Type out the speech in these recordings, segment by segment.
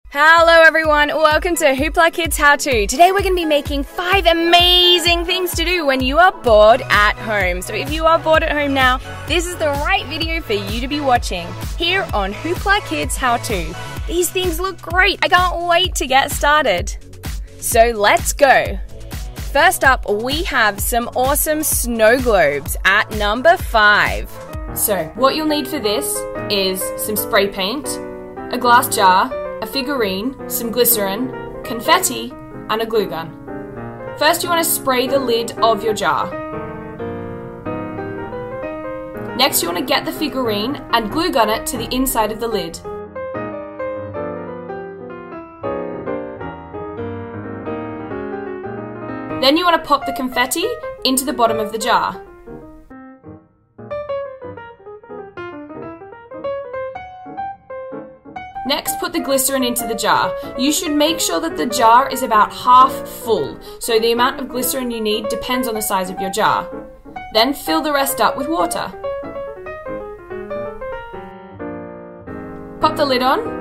Hello everyone, welcome to Hoopla Kids How To. Today we're going to be making 5 amazing things to do when you are bored at home. So if you are bored at home now, this is the right video for you to be watching here on Hoopla Kids How To. These things look great, I can't wait to get started. So let's go. First up, we have some awesome snow globes at number 5. So what you'll need for this is some spray paint, a glass jar, a figurine, some glycerin, confetti, and a glue gun. First you want to spray the lid of your jar. Next you want to get the figurine and glue gun it to the inside of the lid. Then you want to pop the confetti into the bottom of the jar. Next, put the glycerin into the jar. You should make sure that the jar is about half full, so the amount of glycerin you need depends on the size of your jar. Then fill the rest up with water. Pop the lid on.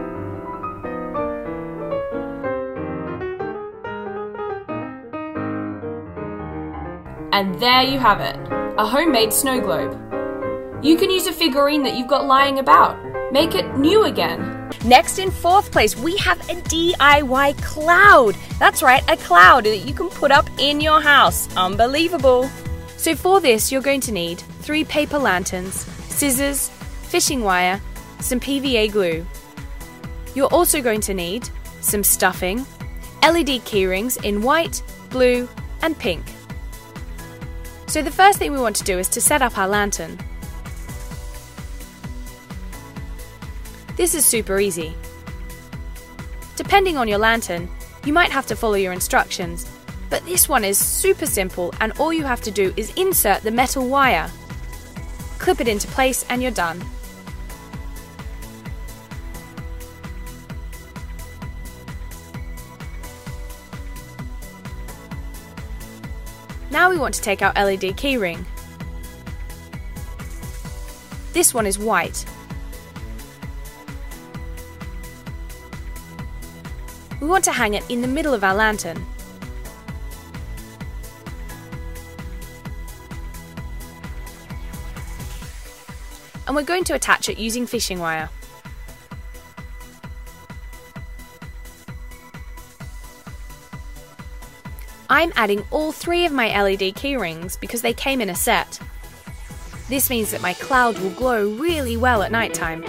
And there you have it, a homemade snow globe. You can use a figurine that you've got lying about. Make it new again. Next, in 4th place, we have a DIY cloud. That's right, a cloud that you can put up in your house. Unbelievable. So for this, you're going to need 3 paper lanterns, scissors, fishing wire, some PVA glue. You're also going to need some stuffing, LED keyrings in white, blue, and pink. So the first thing we want to do is to set up our lantern. This is super easy. Depending on your lantern, you might have to follow your instructions, but this one is super simple and all you have to do is insert the metal wire. Clip it into place and you're done. Now we want to take our LED keyring. This one is white. We want to hang it in the middle of our lantern. And we're going to attach it using fishing wire. I'm adding all 3 of my LED keyrings because they came in a set. This means that my cloud will glow really well at night time.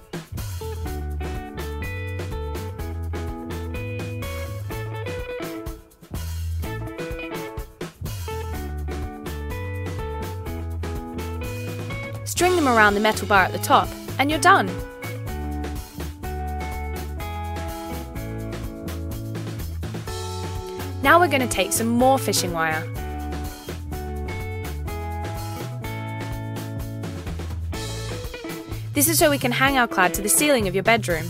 String them around the metal bar at the top, and you're done. Now we're going to take some more fishing wire. This is so we can hang our cloud to the ceiling of your bedroom.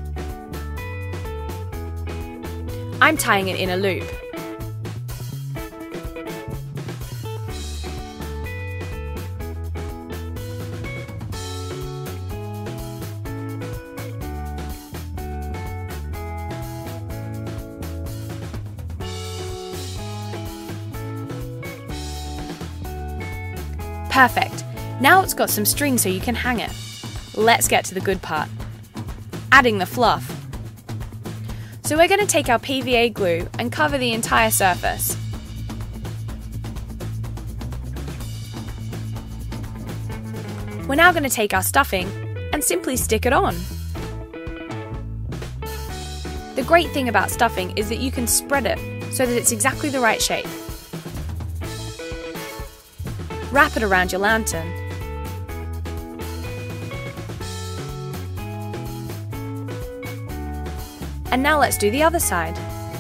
I'm tying it in a loop. Perfect. Now it's got some string so you can hang it. Let's get to the good part. Adding the fluff. So we're going to take our PVA glue and cover the entire surface. We're now going to take our stuffing and simply stick it on. The great thing about stuffing is that you can spread it so that it's exactly the right shape. Wrap it around your lantern. And now let's do the other side.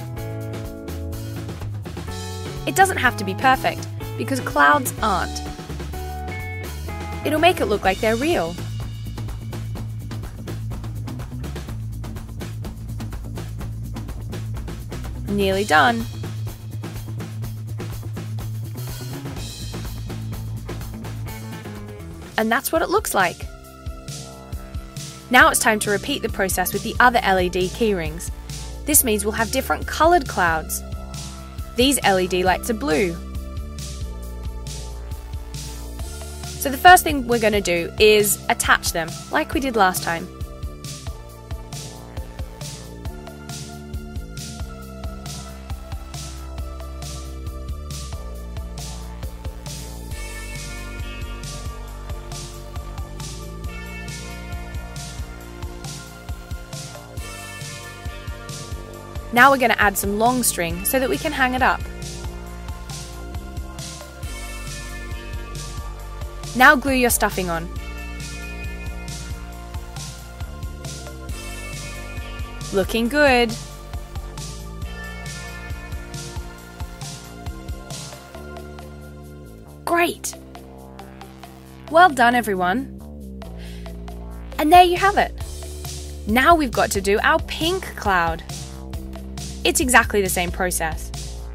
It doesn't have to be perfect because clouds aren't. It'll make it look like they're real. Nearly done. And that's what it looks like. Now it's time to repeat the process with the other LED keyrings. This means we'll have different coloured clouds. These LED lights are blue. So the first thing we're going to do is attach them, like we did last time. Now we're going to add some long string so that we can hang it up. Now glue your stuffing on. Looking good. Great! Well done, everyone. And there you have it. Now we've got to do our pink cloud. It's exactly the same process.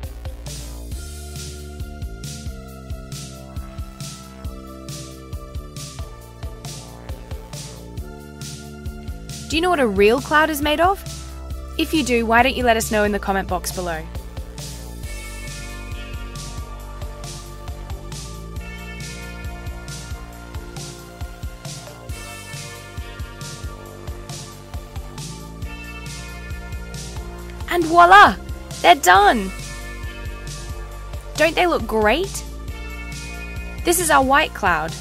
Do you know what a real cloud is made of? If you do, why don't you let us know in the comment box below? And voila! They're done! Don't they look great? This is our white cloud.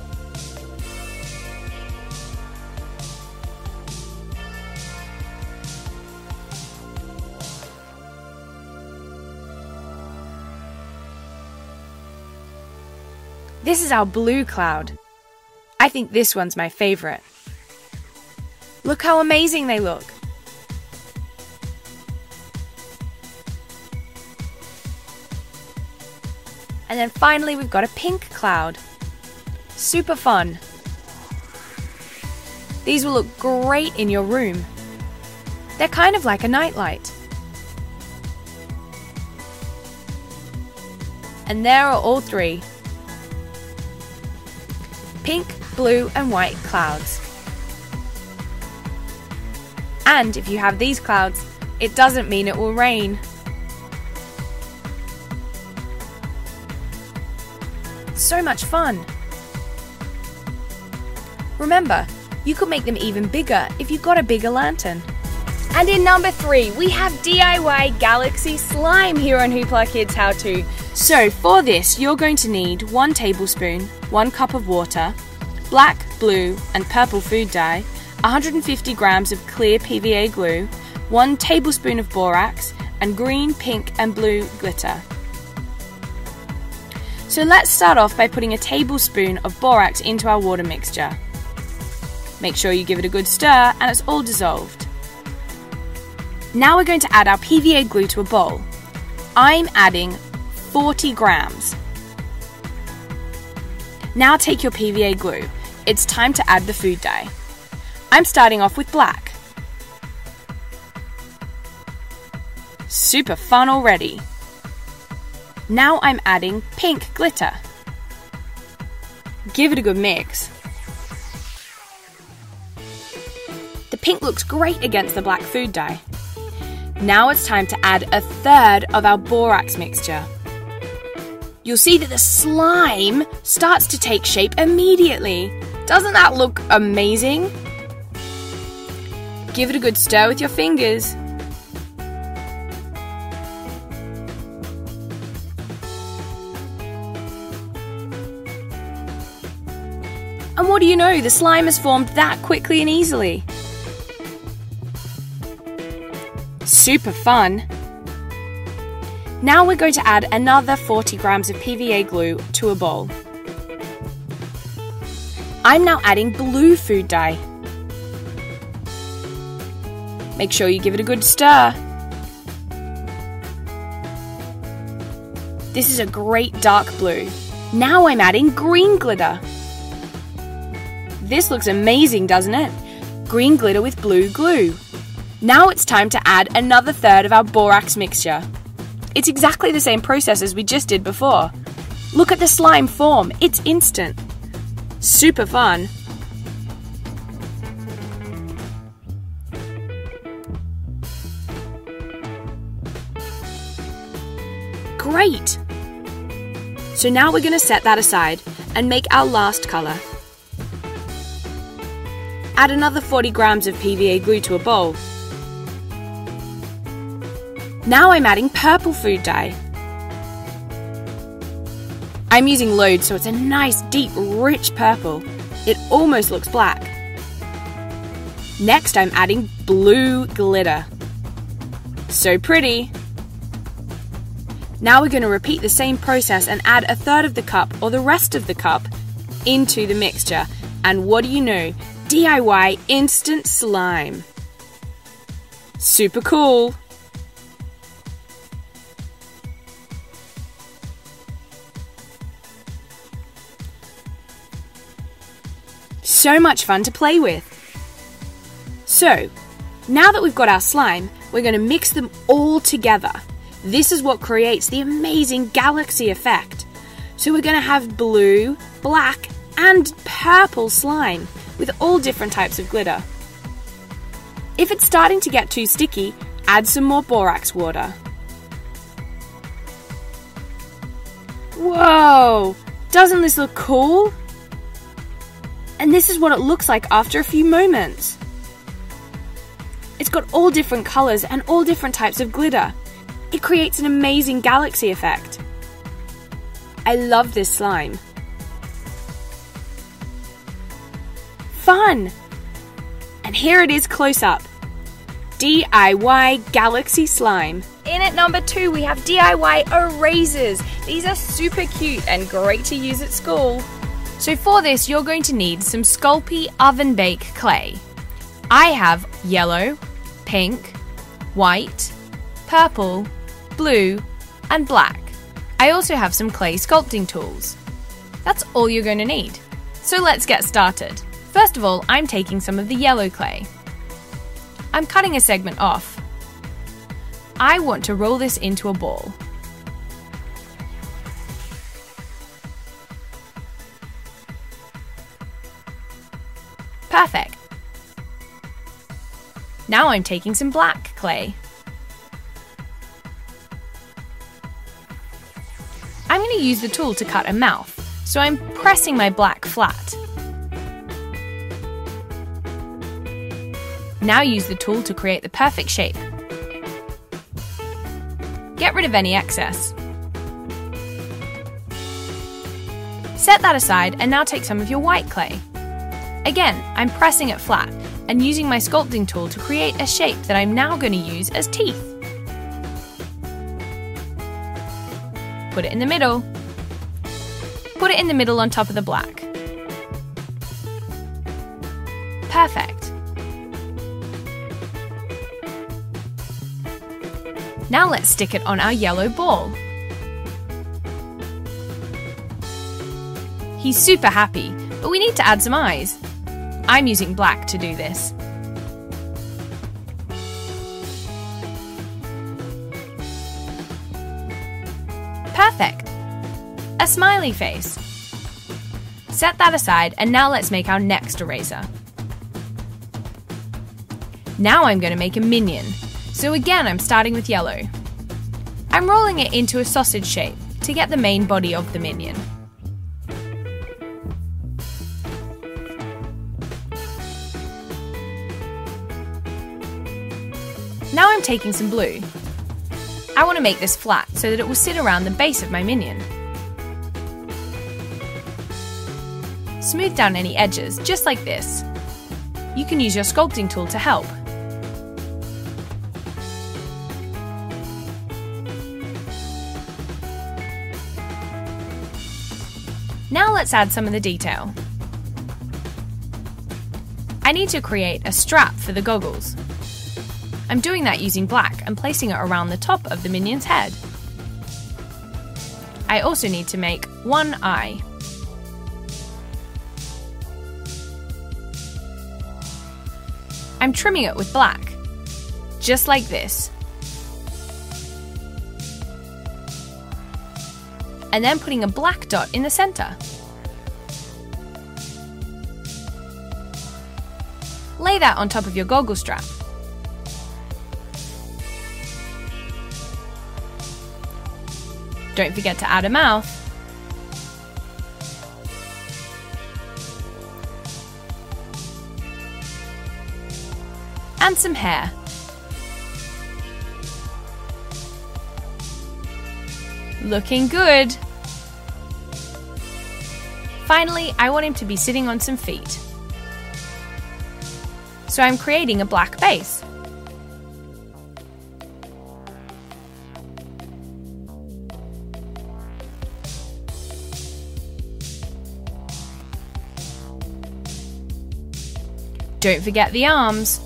This is our blue cloud. I think this one's my favourite. Look how amazing they look. And then finally we've got a pink cloud. Super fun. These will look great in your room. They're kind of like a nightlight. And there are all three. Pink, blue and white clouds. And if you have these clouds, it doesn't mean it will rain. So much fun! Remember, you could make them even bigger if you got a bigger lantern. And in number 3, we have DIY Galaxy Slime here on Hoopla Kids How To. So for this, you're going to need 1 tablespoon, 1 cup of water, black, blue and purple food dye, 150 grams of clear PVA glue, 1 tablespoon of borax, and green, pink and blue glitter. So let's start off by putting a tablespoon of borax into our water mixture. Make sure you give it a good stir and it's all dissolved. Now we're going to add our PVA glue to a bowl. I'm adding 40 grams. Now take your PVA glue. It's time to add the food dye. I'm starting off with black. Super fun already. Now I'm adding pink glitter. Give it a good mix. The pink looks great against the black food dye. Now it's time to add a third of our borax mixture. You'll see that the slime starts to take shape immediately. Doesn't that look amazing? Give it a good stir with your fingers. And what do you know, the slime has formed that quickly and easily. Super fun! Now we're going to add another 40 grams of PVA glue to a bowl. I'm now adding blue food dye. Make sure you give it a good stir. This is a great dark blue. Now I'm adding green glitter. This looks amazing, doesn't it? Green glitter with blue glue. Now it's time to add another third of our borax mixture. It's exactly the same process as we just did before. Look at the slime form, it's instant. Super fun. great! So now we're going to set that aside and make our last colour. Add another 40 grams of PVA glue to a bowl. Now I'm adding purple food dye. I'm using Load, so it's a nice, deep, rich purple. It almost looks black. Next, I'm adding blue glitter. So pretty! Now we're going to repeat the same process and add a third of the cup or the rest of the cup into the mixture. And what do you know? DIY instant slime. Super cool! So much fun to play with. So, now that we've got our slime, we're going to mix them all together. This is what creates the amazing galaxy effect. So we're going to have blue, black, and purple slime with all different types of glitter. If it's starting to get too sticky, add some more borax water. Whoa! Doesn't this look cool? And this is what it looks like after a few moments. It's got all different colours and all different types of glitter. It creates an amazing galaxy effect. I love this slime. Fun! And here it is close up. DIY Galaxy Slime. In at number 2 we have DIY erasers. These are super cute and great to use at school. So for this you're going to need some Sculpey oven bake clay. I have yellow, pink, white, purple, blue and black. I also have some clay sculpting tools. That's all you're going to need. So let's get started. First of all, I'm taking some of the yellow clay. I'm cutting a segment off. I want to roll this into a ball. Perfect. Now I'm taking some black clay. I'm going to use the tool to cut a mouth, so I'm pressing my black flat. Now use the tool to create the perfect shape. Get rid of any excess. Set that aside and now take some of your white clay. Again, I'm pressing it flat and using my sculpting tool to create a shape that I'm now going to use as teeth. Put it in the middle. Put it in the middle on top of the black. Perfect. Now let's stick it on our yellow ball. He's super happy, but we need to add some eyes. I'm using black to do this. Perfect! A smiley face. Set that aside and now let's make our next eraser. Now I'm going to make a minion. So again, I'm starting with yellow. I'm rolling it into a sausage shape to get the main body of the minion. Now I'm taking some blue. I want to make this flat so that it will sit around the base of my minion. Smooth down any edges, just like this. You can use your sculpting tool to help. Now let's add some of the detail. I need to create a strap for the goggles. I'm doing that using black and placing it around the top of the minion's head. I also need to make one eye. I'm trimming it with black, just like this. And then putting a black dot in the center. Lay that on top of your goggle strap. Don't forget to add a mouth. And some hair. Looking good. Finally, I want him to be sitting on some feet. So I'm creating a black base. Don't forget the arms.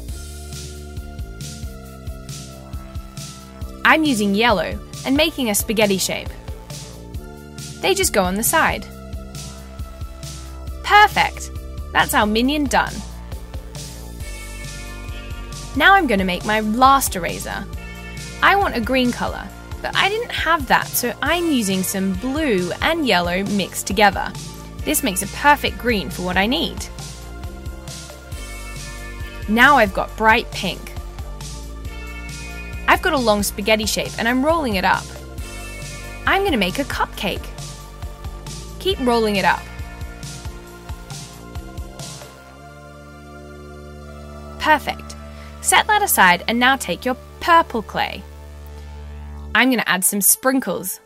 I'm using yellow and making a spaghetti shape. They just go on the side. Perfect! That's our minion done. Now I'm going to make my last eraser. I want a green colour, but I didn't have that, so I'm using some blue and yellow mixed together. This makes a perfect green for what I need. Now I've got bright pink. I've got a long spaghetti shape and I'm rolling it up. I'm going to make a cupcake. Keep rolling it up. Perfect. Set that aside and now take your purple clay. I'm going to add some sprinkles.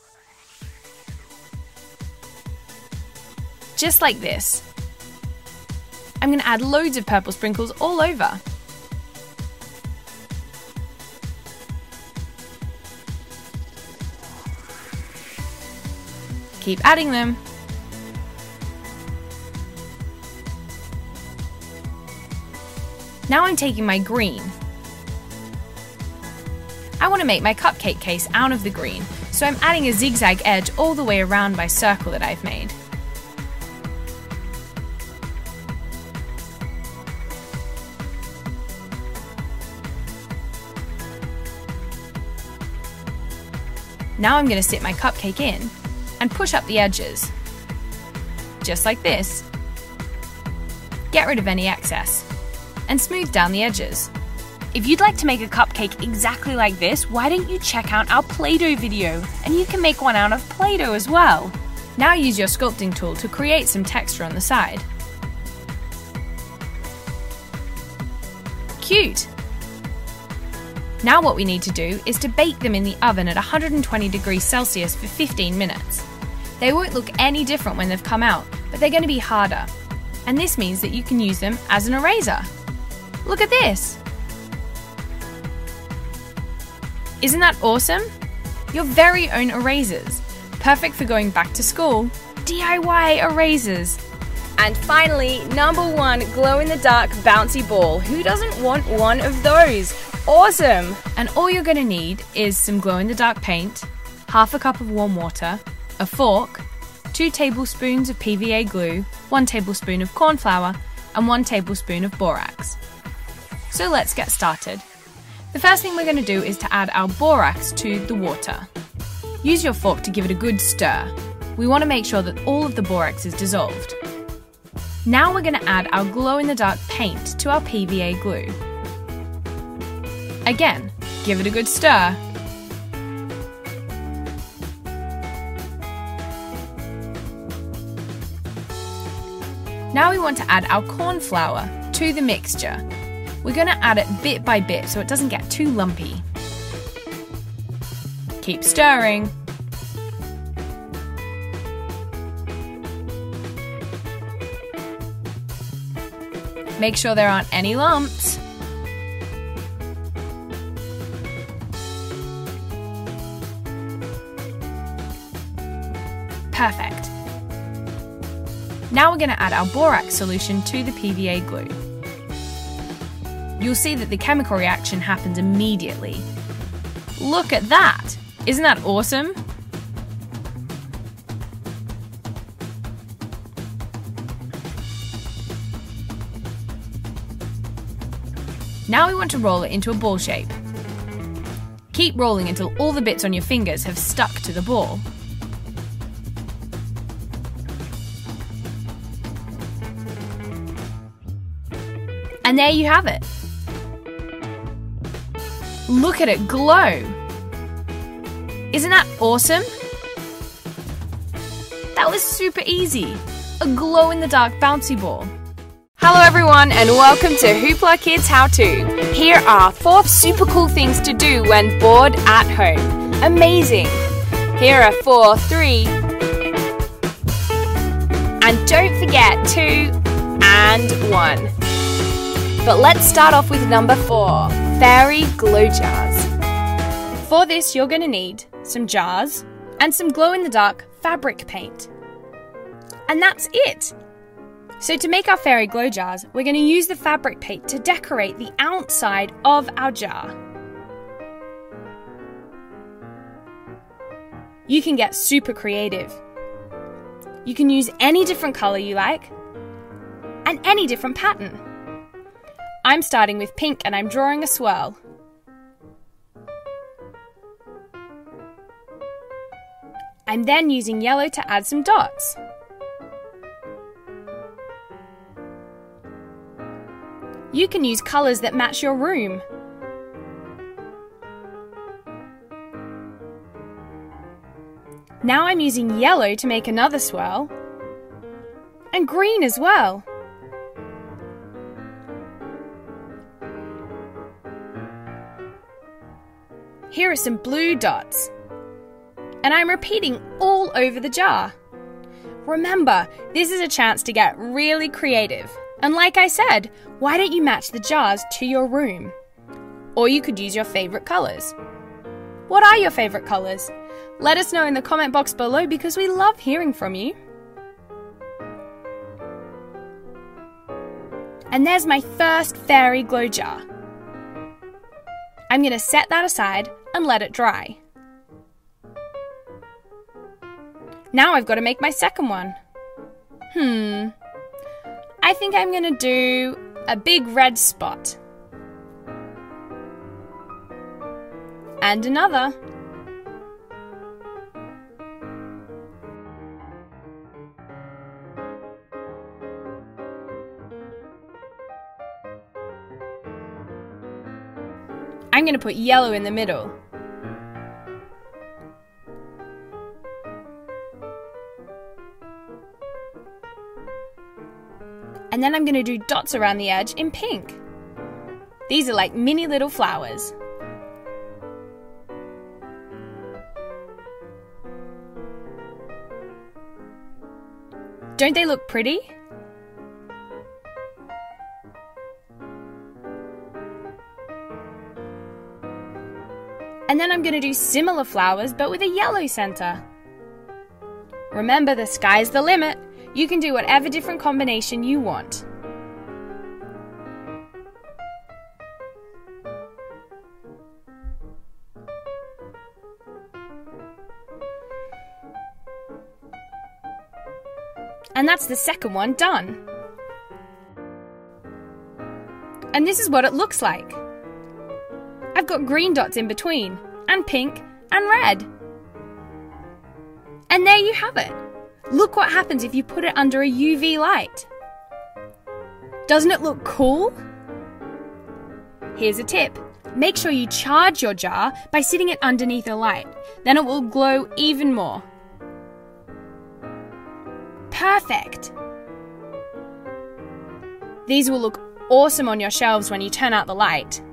Just like this. I'm going to add loads of purple sprinkles all over. Keep adding them. Now I'm taking my green. I want to make my cupcake case out of the green, so I'm adding a zigzag edge all the way around my circle that I've made. Now I'm going to sit my cupcake in and push up the edges. Just like this. Get rid of any excess and smooth down the edges. If you'd like to make a cupcake exactly like this, why don't you check out our Play-Doh video, and you can make one out of Play-Doh as well. Now use your sculpting tool to create some texture on the side. Cute! Now what we need to do is to bake them in the oven at 120 degrees Celsius for 15 minutes. They won't look any different when they've come out, but they're going to be harder. And this means that you can use them as an eraser. Look at this! Isn't that awesome? Your very own erasers. Perfect for going back to school. DIY erasers. And finally, number 1, glow-in-the-dark bouncy ball. Who doesn't want one of those? Awesome! And all you're going to need is some glow-in-the-dark paint, half a cup of warm water, a fork, 2 tablespoons of PVA glue, 1 tablespoon of corn flour, and 1 tablespoon of borax. So let's get started. The first thing we're going to do is to add our borax to the water. Use your fork to give it a good stir. We want to make sure that all of the borax is dissolved. Now we're going to add our glow-in-the-dark paint to our PVA glue. Again, give it a good stir. Now we want to add our corn flour to the mixture. We're going to add it bit by bit so it doesn't get too lumpy. Keep stirring. Make sure there aren't any lumps. Perfect. Now we're going to add our borax solution to the PVA glue. You'll see that the chemical reaction happens immediately. Look at that! Isn't that awesome? Now we want to roll it into a ball shape. Keep rolling until all the bits on your fingers have stuck to the ball. And there you have it. Look at it glow! Isn't that awesome? That was super easy. A glow-in-the-dark bouncy ball. Hello everyone and welcome to Hoopla Kids How To. Here are 4 super cool things to do when bored at home. Amazing! Here are 4, 3, and don't forget 2 and 1. But let's start off with number 4, fairy glow jars. For this you're going to need some jars and some glow-in-the-dark fabric paint. And that's it! So to make our fairy glow jars, we're going to use the fabric paint to decorate the outside of our jar. You can get super creative. You can use any different colour you like, and any different pattern. I'm starting with pink and I'm drawing a swirl. I'm then using yellow to add some dots. You can use colours that match your room. Now I'm using yellow to make another swirl, and green as well. Here are some blue dots, and I'm repeating all over the jar. Remember, this is a chance to get really creative. And like I said, why don't you match the jars to your room? Or you could use your favourite colours. What are your favourite colours? Let us know in the comment box below because we love hearing from you. And there's my first fairy glow jar. I'm going to set that aside and let it dry. Now I've got to make my second one. I think I'm going to do a big red spot. And another. I'm going to put yellow in the middle. And then I'm going to do dots around the edge in pink. These are like mini little flowers. Don't they look pretty? And then I'm going to do similar flowers but with a yellow center. Remember, the sky's the limit. You can do whatever different combination you want. And that's the second one done. And this is what it looks like. I've got green dots in between, and pink and red. And there you have it. Look what happens if you put it under a UV light. Doesn't it look cool? Here's a tip. Make sure you charge your jar by sitting it underneath a light. Then it will glow even more. Perfect! These will look awesome on your shelves when you turn out the light.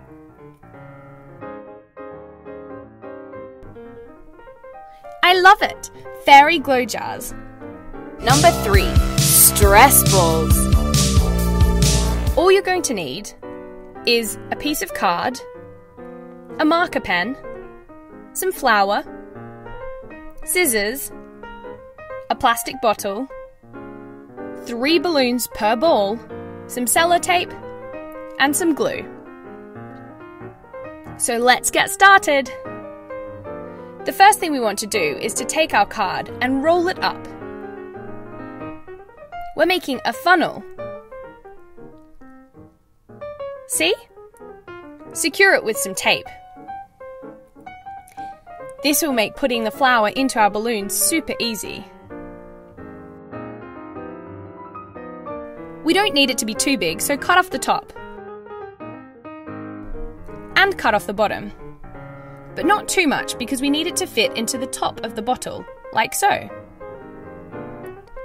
I love it! Fairy glow jars. Number 3, stress balls. All you're going to need is a piece of card, a marker pen, some flour, scissors, a plastic bottle, 3 balloons per ball, some sellotape, and some glue. So let's get started! The first thing we want to do is to take our card and roll it up. We're making a funnel. See? Secure it with some tape. This will make putting the flour into our balloon super easy. We don't need it to be too big, so cut off the top. And cut off the bottom. But not too much because we need it to fit into the top of the bottle, like so.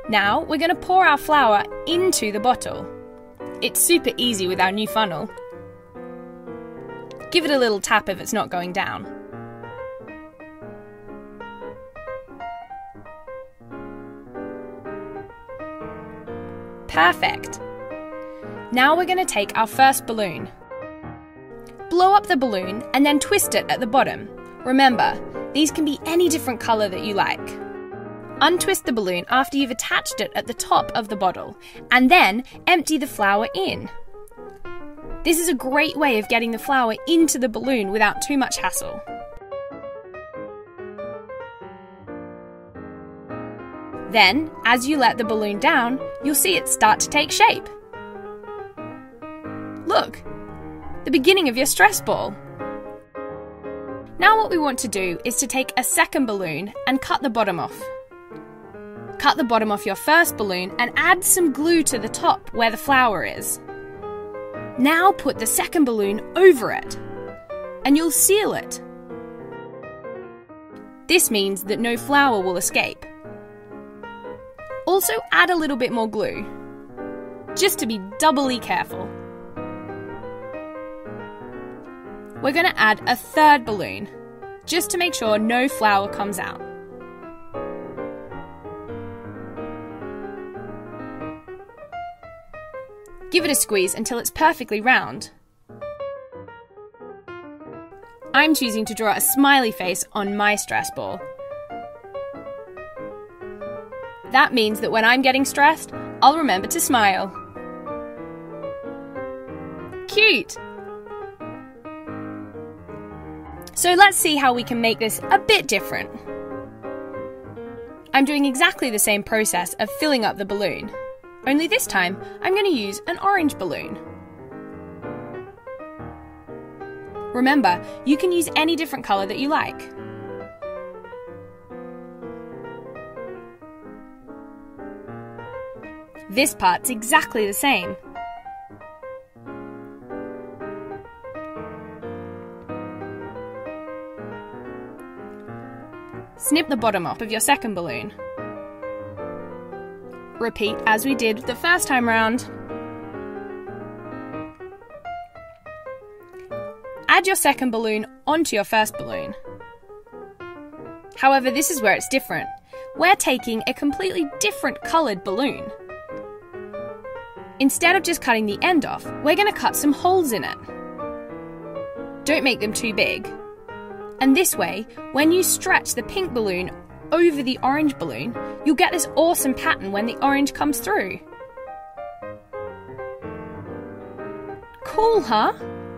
Now we're going to pour our flour into the bottle. It's super easy with our new funnel. Give it a little tap if it's not going down. Perfect! Now we're going to take our first balloon. Blow up the balloon and then twist it at the bottom. Remember, these can be any different colour that you like. Untwist the balloon after you've attached it at the top of the bottle, and then empty the flour in. This is a great way of getting the flour into the balloon without too much hassle. Then, as you let the balloon down, you'll see it start to take shape. Look, the beginning of your stress ball. Now what we want to do is to take a second balloon and cut the bottom off. Cut the bottom off your first balloon and add some glue to the top where the flour is. Now put the second balloon over it, and you'll seal it. This means that no flour will escape. Also add a little bit more glue, just to be doubly careful. We're going to add a third balloon, just to make sure no flour comes out. Give it a squeeze until it's perfectly round. I'm choosing to draw a smiley face on my stress ball. That means that when I'm getting stressed, I'll remember to smile. Cute! So let's see how we can make this a bit different. I'm doing exactly the same process of filling up the balloon, only this time I'm going to use an orange balloon. Remember, you can use any different colour that you like. This part's exactly the same. Snip the bottom off of your second balloon. Repeat as we did the first time round. Add your second balloon onto your first balloon. However, this is where it's different. We're taking a completely different coloured balloon. Instead of just cutting the end off, we're going to cut some holes in it. Don't make them too big. And this way, when you stretch the pink balloon over the orange balloon, you'll get this awesome pattern when the orange comes through. Cool, huh?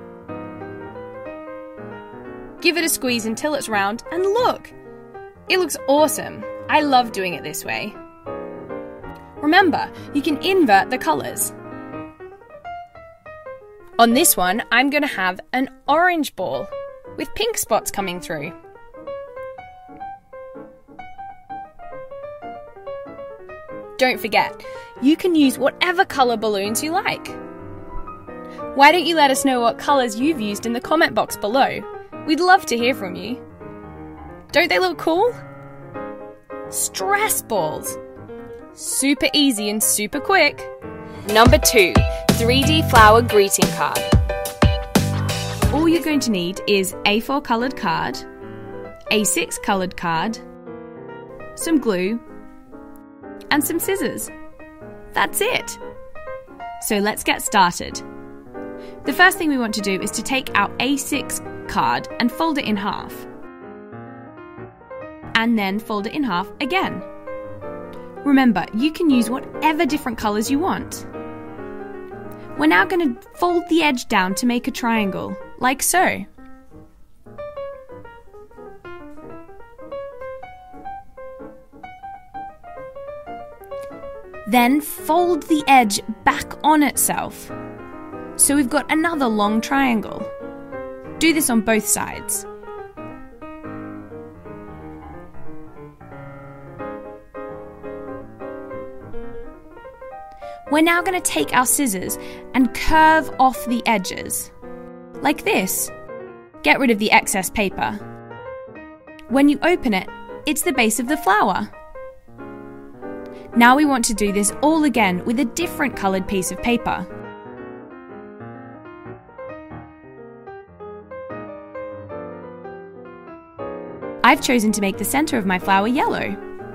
Give it a squeeze until it's round, and look! It looks awesome. I love doing it this way. Remember, you can invert the colours. On this one, I'm going to have an orange ball with pink spots coming through. Don't forget, you can use whatever colour balloons you like. Why don't you let us know what colours you've used in the comment box below? We'd love to hear from you. Don't they look cool? Stress balls. Super easy and super quick. Number 2, 3D flower greeting card. All you're going to need is A4 coloured card, A6 coloured card, some glue, and some scissors. That's it! So let's get started. The first thing we want to do is to take our A6 card and fold it in half. And then fold it in half again. Remember, you can use whatever different colours you want. We're now going to fold the edge down to make a triangle, like so. Then fold the edge back on itself. So we've got another long triangle. Do this on both sides. We're now going to take our scissors and curve off the edges, like this. Get rid of the excess paper. When you open it, it's the base of the flower. Now we want to do this all again with a different coloured piece of paper. I've chosen to make the centre of my flower yellow.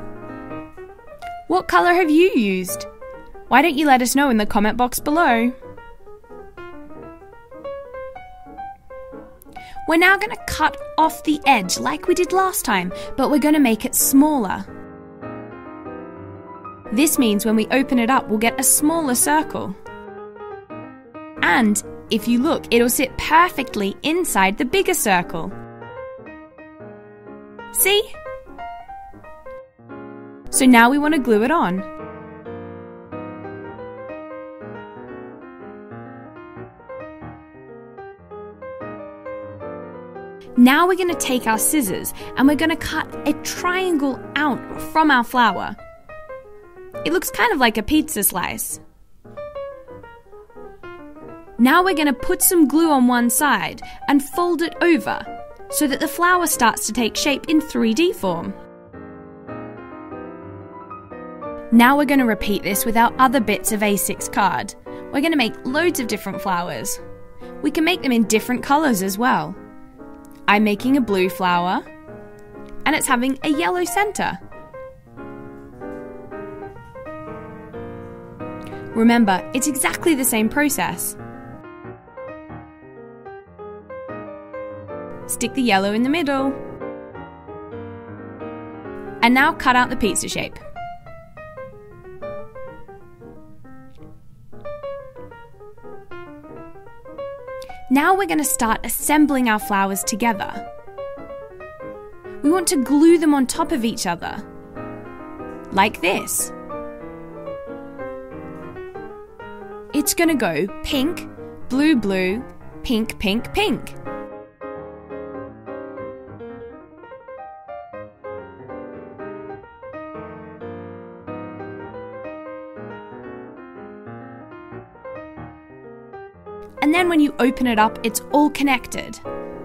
What colour have you used? Why don't you let us know in the comment box below? We're now going to cut off the edge like we did last time, but we're going to make it smaller. This means when we open it up, we'll get a smaller circle. And if you look, it'll sit perfectly inside the bigger circle. See? So now we want to glue it on. Now we're going to take our scissors and we're going to cut a triangle out from our flower. It looks kind of like a pizza slice. Now we're going to put some glue on one side and fold it over so that the flower starts to take shape in 3D form. Now we're going to repeat this with our other bits of A6 card. We're going to make loads of different flowers. We can make them in different colours as well. I'm making a blue flower, and it's having a yellow centre. Remember, it's exactly the same process. Stick the yellow in the middle. And now cut out the pizza shape. Now we're going to start assembling our flowers together. We want to glue them on top of each other, like this. It's going to go pink, blue, blue, pink, pink, pink. And then when you open it up, it's all connected.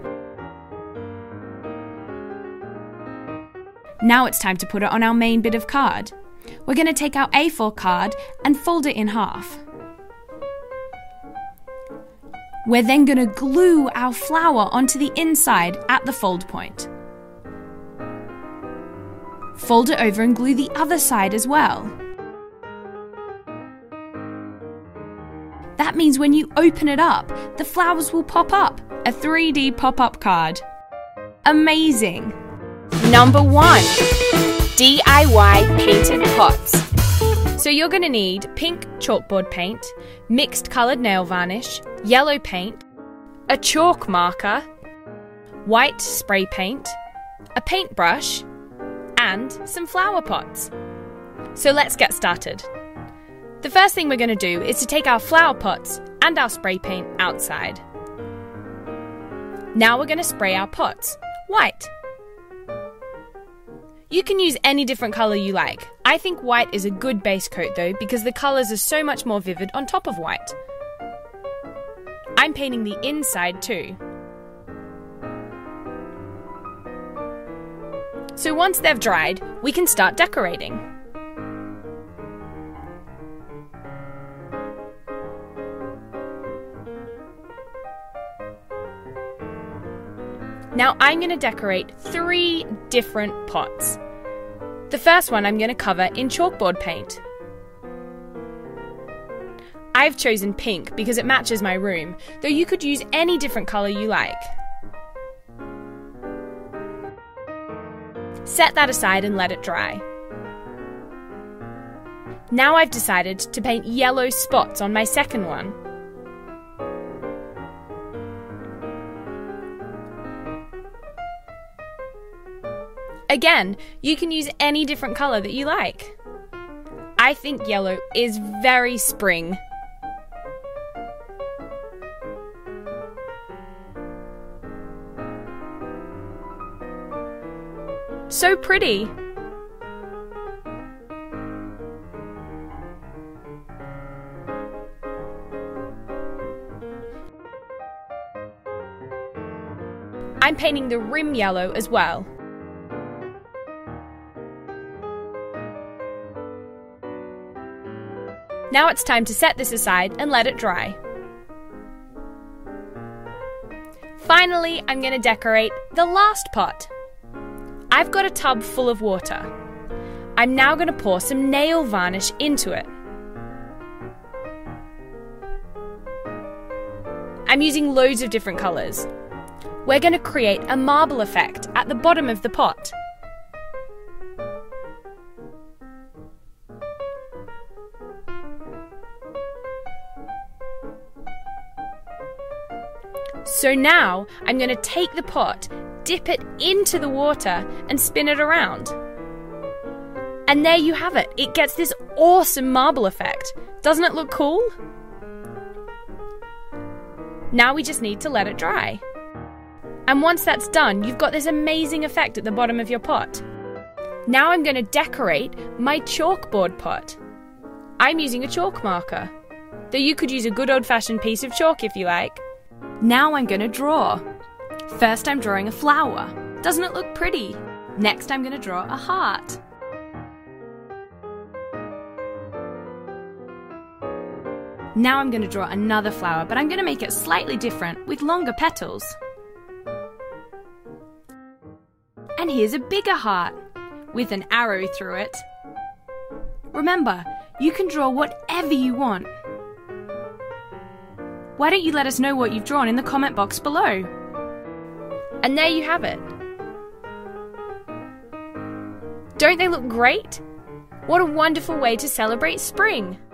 Now it's time to put it on our main bit of card. We're going to take our A4 card and fold it in half. We're then going to glue our flower onto the inside at the fold point. Fold it over and glue the other side as well. That means when you open it up, the flowers will pop up. A 3D pop-up card. Amazing! Number 1. DIY painted pots. So you're going to need pink chalkboard paint, mixed coloured nail varnish, yellow paint, a chalk marker, white spray paint, a paintbrush, and some flower pots. So let's get started. The first thing we're going to do is to take our flower pots and our spray paint outside. Now we're going to spray our pots white. You can use any different colour you like. I think white is a good base coat though because the colours are so much more vivid on top of white. I'm painting the inside too. So once they've dried, we can start decorating. Now I'm going to decorate 3 different pots. The first one I'm going to cover in chalkboard paint. I've chosen pink because it matches my room, though you could use any different colour you like. Set that aside and let it dry. Now I've decided to paint yellow spots on my second one. Again, you can use any different colour that you like. I think yellow is very spring. So pretty! I'm painting the rim yellow as well. Now it's time to set this aside and let it dry. Finally, I'm going to decorate the last pot. I've got a tub full of water. I'm now going to pour some nail varnish into it. I'm using loads of different colours. We're going to create a marble effect at the bottom of the pot. So now I'm going to take the pot, dip it into the water and spin it around. And there you have it. It gets this awesome marble effect. Doesn't it look cool? Now we just need to let it dry. And once that's done, you've got this amazing effect at the bottom of your pot. Now I'm going to decorate my chalkboard pot. I'm using a chalk marker, though you could use a good old-fashioned piece of chalk if you like. Now I'm going to draw. First I'm drawing a flower. Doesn't it look pretty? Next I'm going to draw a heart. Now I'm going to draw another flower, but I'm going to make it slightly different with longer petals. And here's a bigger heart with an arrow through it. Remember, you can draw whatever you want. Why don't you let us know what you've drawn in the comment box below? And there you have it. Don't they look great? What a wonderful way to celebrate spring!